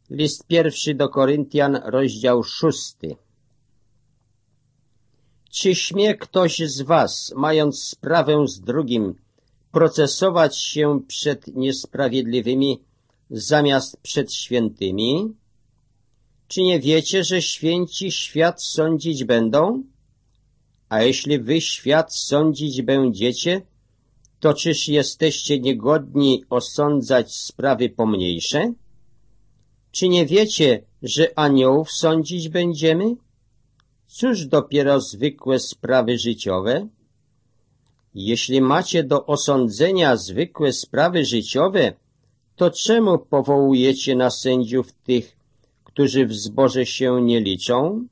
List pierwszy do Koryntian, rozdział 6. Czy śmie ktoś z was, mając sprawę z drugim, procesować się przed niesprawiedliwymi zamiast przed świętymi? Czy nie wiecie, że święci świat sądzić będą? A jeśli wy świat sądzić będziecie, to czyż jesteście niegodni osądzać sprawy pomniejsze? Czy nie wiecie, że aniołów sądzić będziemy? Cóż dopiero zwykłe sprawy życiowe? Jeśli macie do osądzenia zwykłe sprawy życiowe, to czemu powołujecie na sędziów tych, którzy w zborze się nie liczą?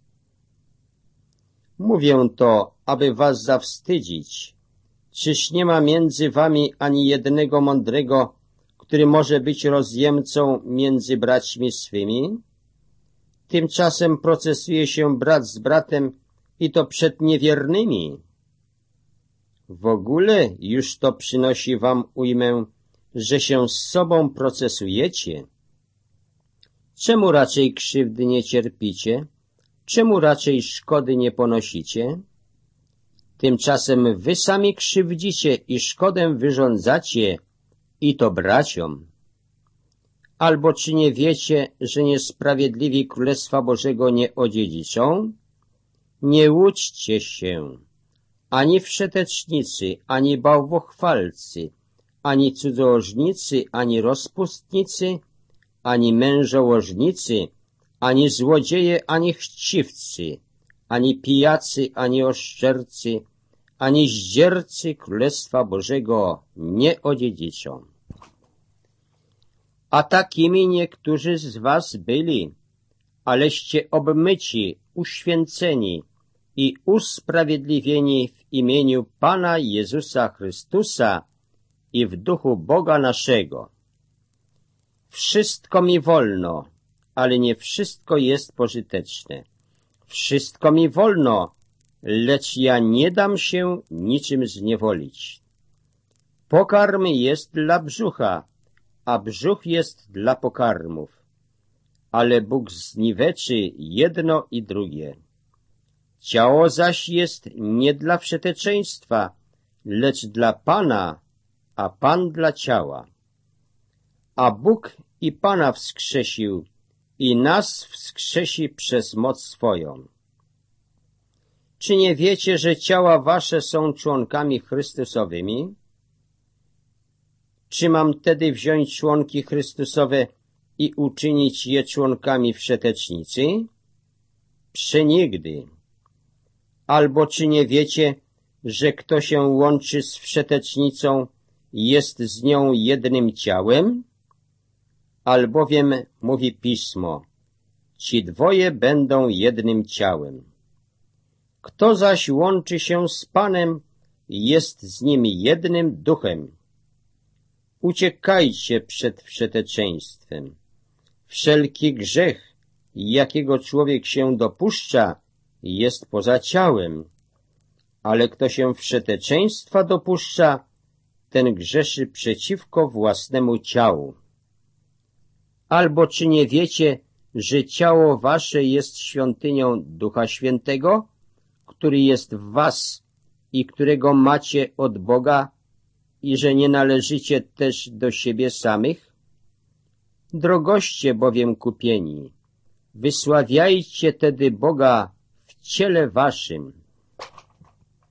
Mówię to, aby was zawstydzić. Czyż nie ma między wami ani jednego mądrego, który może być rozjemcą między braćmi swymi? Tymczasem procesuje się brat z bratem i to przed niewiernymi. W ogóle już to przynosi wam ujmę, że się z sobą procesujecie. Czemu raczej krzywdy nie cierpicie? Czemu raczej szkody nie ponosicie? Tymczasem wy sami krzywdzicie i szkodę wyrządzacie, i to braciom. Albo czy nie wiecie, że niesprawiedliwi Królestwa Bożego nie odziedziczą? Nie łudźcie się, ani wszetecznicy, ani bałwochwalcy, ani cudzołożnicy, ani rozpustnicy, ani mężołożnicy, ani złodzieje, ani chciwcy, ani pijacy, ani oszczercy, ani zdziercy Królestwa Bożego nie odziedziczą. A takimi niektórzy z was byli, aleście obmyci, uświęceni i usprawiedliwieni w imieniu Pana Jezusa Chrystusa i w duchu Boga naszego. Wszystko mi wolno, ale nie wszystko jest pożyteczne. Wszystko mi wolno, lecz ja nie dam się niczym zniewolić. Pokarm jest dla brzucha, a brzuch jest dla pokarmów. Ale Bóg zniweczy jedno i drugie. Ciało zaś jest nie dla wszeteczeństwa, lecz dla Pana, a Pan dla ciała. A Bóg i Pana wskrzesił i nas wskrzesi przez moc swoją. Czy nie wiecie, że ciała wasze są członkami Chrystusowymi? Czy mam tedy wziąć członki Chrystusowe i uczynić je członkami wszetecznicy? Przenigdy. Albo czy nie wiecie, że kto się łączy z wszetecznicą, jest z nią jednym ciałem? Albowiem, mówi Pismo, ci dwoje będą jednym ciałem. Kto zaś łączy się z Panem, jest z nim jednym duchem. Uciekajcie przed wszeteczeństwem. Wszelki grzech, jakiego człowiek się dopuszcza, jest poza ciałem, ale kto się wszeteczeństwa dopuszcza, ten grzeszy przeciwko własnemu ciału. Albo czy nie wiecie, że ciało wasze jest świątynią Ducha Świętego, który jest w was i którego macie od Boga, i że nie należycie też do siebie samych? Drogoście bowiem kupieni, wysławiajcie tedy Boga w ciele waszym.